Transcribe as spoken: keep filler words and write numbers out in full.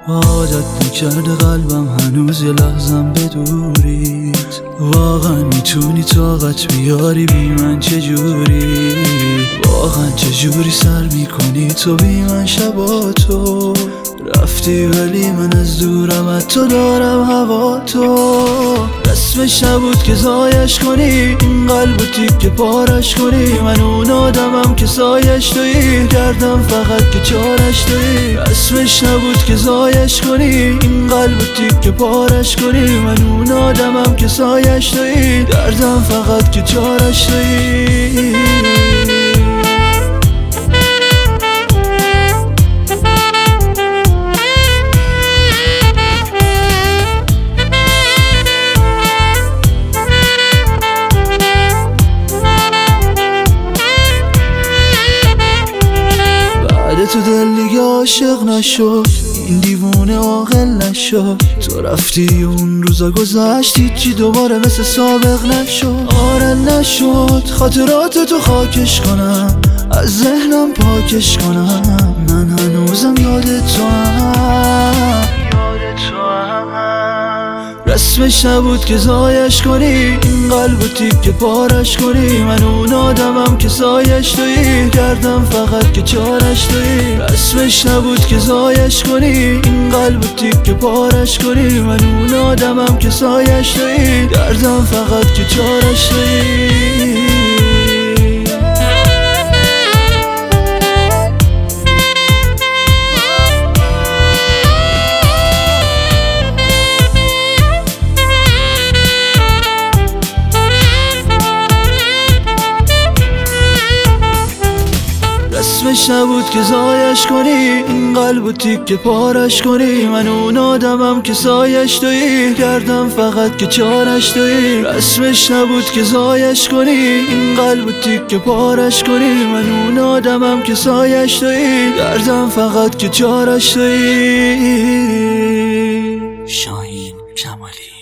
عادت نکرده قلبم هنوز یه لحظم بدوریت. واقعا میتونی طاقت بیاری بی من چجوری؟ واقعا چجوری سر میکنی تو بی من شبا؟ تو رفتی ولی من از دورم، از تو دارم هوا. تو رسمش نبود که زایش کنی، این قلب و تیکه پارش کنی. من اون آدمم که سایش تویی، کردم فقط که چارش تویی. رسمش نبود که زایش کنی، این قلب و تیکه پارش کنی. من اون آدمم که سایش تویی، کردم فقط که چارش تویی. تو دل دیگه عاشق نشد، این دیوونه عاقل نشد. تو رفتی اون روزا گذشت، هیچی دوباره مثل سابق نشد. آره نشد خاطرات تو خاکش کنم، از ذهنم پاکش کنم. من هنوزم یاد تو هم، رسمش نبود که زایش کنی، این قلب و تیکه پارش کنی. من اون آدمم که سایش تویی، کردم فقط که چارش تویی. رسمش نبود که زایش کنی، این قلب و تیکه پارش کنی. من اون آدمم که سایش تویی، کردم فقط که چارش تویی. رسمش نبود که زایش کنی، این قلب و تیکه پارش کنی. من اون آدمم که سایش تویی، کردم فقط که چارش تویی. رسمش نبود که زایش کنی، این قلب و تیکه پارش کنی. من اون آدمم که سایش تویی، کردم فقط که چارش تویی. شاهین کمالی.